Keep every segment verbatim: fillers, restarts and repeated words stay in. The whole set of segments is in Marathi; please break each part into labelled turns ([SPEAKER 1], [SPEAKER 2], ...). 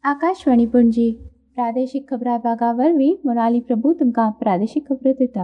[SPEAKER 1] आकाशवाणी पणजी प्रादेशीक खबरां विभागा वरवीं मोनाली प्रभू तुमकां प्रादेशीक खबरो दिता।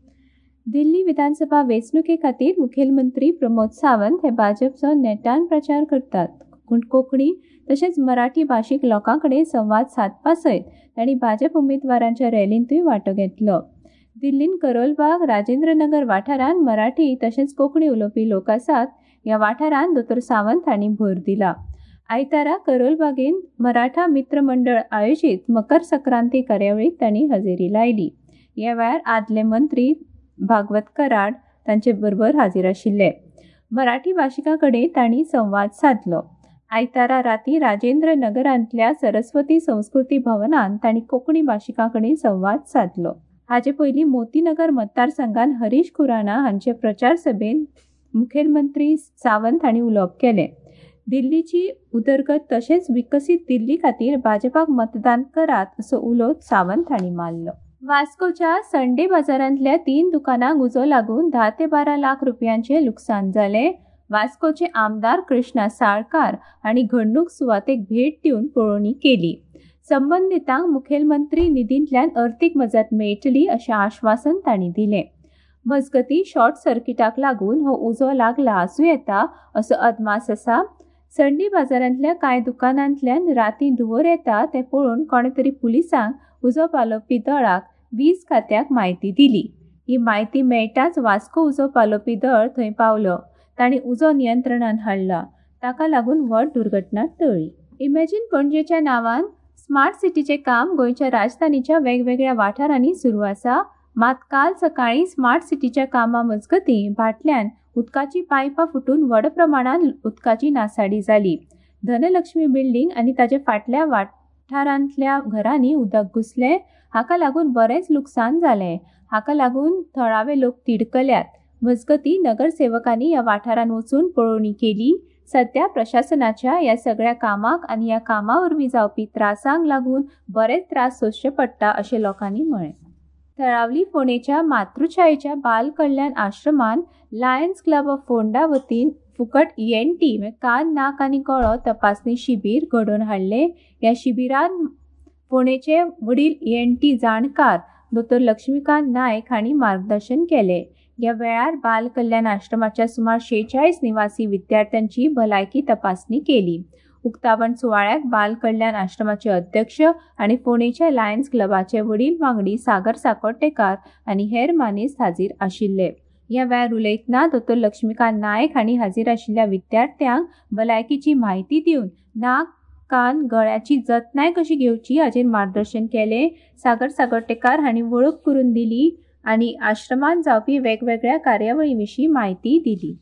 [SPEAKER 1] दिल्ली विधानसभा वेंचणुके खातीर मुखेलमंत्री प्रमोद सावंत हे भाजपचो नेटान प्रचार करतात। कोंकणी तशेंच मराठी भाशीक लोकां कडेन संवाद सादपा सयत तांणी भाजप उमेदवारांच्या रॅलींतूय वांटो घेतलो। दिल्लीन करोलबाग राजेंद्रनगर वाठारांत मराठी तशेंच कोंकणी उलोवपी लोक आसात। ह्या वाठारांत दोतोर सावंत हांणी भर दिला। आयतारा करोलबागेन मराठा मित्र मंडळ आयोजीत मकर संक्रांती कार्यावळीत तांणी हजेरी लायली। ह्या वेळार आदले मंत्री भागवत कराड तांचे बरोबर हाजीर आशिल्ले। मराठी भाशिकां कडेन तांणी संवाद साधलो। आयतारा राती राजेंद्र नगरांतल्या सरस्वती संस्कृती भवनांत तांणी कोंकणी भाशिकां कडेन संवाद साधलो। हाचे पयलीं मोतीनगर मतदारसंघान हरीश खुराना हांचे प्रचार सभेत मुखेलमंत्री सावंत हांणी उलोवप केलें। दिल्लीची उदरगत तशेंच विकसीत दिल्ली खातीर भाजपाक मतदान करात असो उलो सावंत हांणी मारलो। वास्कोच्या संडे बाजारांतल्या तीन दुकानांक उजो लागून धा ते बारा लाख रुपयांचे लुकसाण जाले। वास्कोचे आमदार कृष्णा साळकार हांणी घडणूक सुवातेक भेट दिवन पळोवणी केली। संबंधितांक मुखेलमंत्री निधींतल्यान अर्थीक मजत मेळटली अशें आश्वासन तांणी दिलें। मजगतीं शॉर्ट सर्किटाक लागून हो उजो लागला आसूं येता असो अदमास आसा। संडे बाजारांतल्या कांय दुकानांतल्यान राती धुंवर येता तें पळोवन कोणे तरी पुलिसांक उजो पालोवपी दळाक वीज खात्याक म्हायती दिली। ही म्हायती मेळटाच वास्को उजो पालोवपी दळ थंय पावलो। तांणी उजो नियंत्रणान हाडला। ताका लागून व्हड दुर्घटना टळ्ळी। इमॅजिन पणजेच्या नांवान स्मार्ट सिटीचें काम गोंयच्या राजधानीच्या वेगवेगळ्या वाठारांनी सुरू आसा। मात काल सकाळीं स्मार्ट सिटीच्या कामा मजगतीं भाटल्यान उदकाची पायपां फुटून व्हड प्रमाणांत उदकाची नासाडी जाली। धनलक्ष्मी बिल्डींग आनी ताचे फाटल्या वाठारांतल्या घरांनी उदक घुसलें। हाका लागून बरेंच लुकसाण जालें। हाका लागून थळावे लोक तिडकल्यात। मजगतीं नगरसेवकांनी ह्या वाठारांत वचून पळोवणी केली। सध्या प्रशासनाच्या ह्या सगळ्या कामाक आनी ह्या कामा वरवीं जावपी त्रासांक लागून बरेच त्रास सोंसचे पडटा अशें लोकांनी म्हळें। तळावली फोंडेच्या मातृछायेच्या बाल कल्याण आश्रमान लायन्स क्लब ऑफ फोंडा वतीन फुकट ई एन टी कान नाक आनी गळो तपासणी शिबीर घडोवन हाडले। ह्या शिबिरांत फोंडेचे वडील ई एन टी जाणकार दोतोर लक्ष्मीकांत नायक हांणी मार्गदर्शन केलें। ह्या वेळार बाल कल्याण आश्रमाच्या सुमार शेचाळीस निवासी विद्यार्थ्यांची भलायकी तपासणी केली। उक्तावण सुवाळ्याक बाल कल्याण आश्रमाचे अध्यक्ष आनी फोंडेच्या लायन्स क्लबाचे वडील वांगडी सागर साकोटेकार आनी हेर मानेस्त हाजीर आशिल्ले। ह्या वेळार उलयतना दोतोर लक्ष्मीकांत नायक हांणी हाजीर आशिल्ल्या विद्यार्थ्यांक भलायकीची म्हायती दिवन नाक कान गळ्याची जतनाय कशी घेवची हाचेर मार्गदर्शन केलें। सागर साकोटेकार हांणी वळख करून दिली आनी आश्रमांत जावपी वेगवेगळ्या कार्यावळी विशीं म्हायती दिली।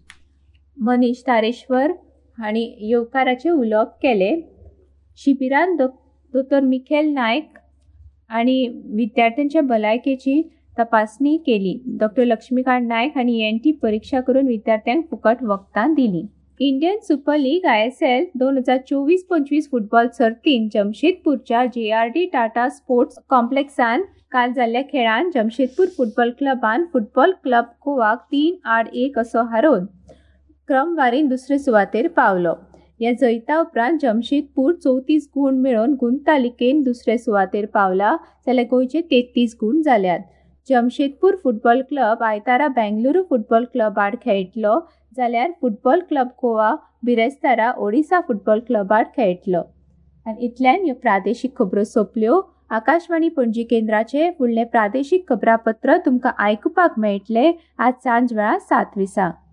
[SPEAKER 1] मनीश तारेश्वर हांणी येवकाराचें उलोवप केलें। शिबिरांत दो दोतोर मिखेल नायक आनी विद्यार्थ्यांच्या भलायकेची तपासणी केली। डॉक्टर लक्ष्मीकांत नायक हांणी ई एन टी परीक्षा करून विद्यार्थ्यांक फुकट वखदां दिलीं। Indian super league I S L दोन हजार चोवीस पंचवीस फुटबॉल सर्तींत जमशेदपूरच्या J R D Tata sports कॉम्प्लेक्सान काल जाल्ल्या खेळांत जमशेदपूर फुटबॉल क्लबान फुटबॉल क्लब गोवाक तीन आड एक असो हारोवन क्रमवारीन दुसरे सुवातेर पावलो। ह्या जैता उपरांत जमशेदपूर चवतीस गूण मेळोवन गुण तालिकेन दुसरे सुवातेर पावला जाल्यार गोंयचे तेत्तीस गूण जाल्यात। जमशेदपूर फुटबॉल क्लब आयतारा बेंगलुरू फुटबॉल क्लब आड खेळटलो जाल्यार फुटबॉल क्लब गोवा बिरेस्तारा ओडिसा फुटबॉल क्लब आड खेळटलो। आनी इतल्यान ह्यो प्रादेशीक खबरो सोंपल्यो। आकाशवाणी पणजी केंद्राचे फुडले प्रादेशीक खबरापत्र तुमकां आयकुपाक मेळटले आज सांज वेळा सात विसांक।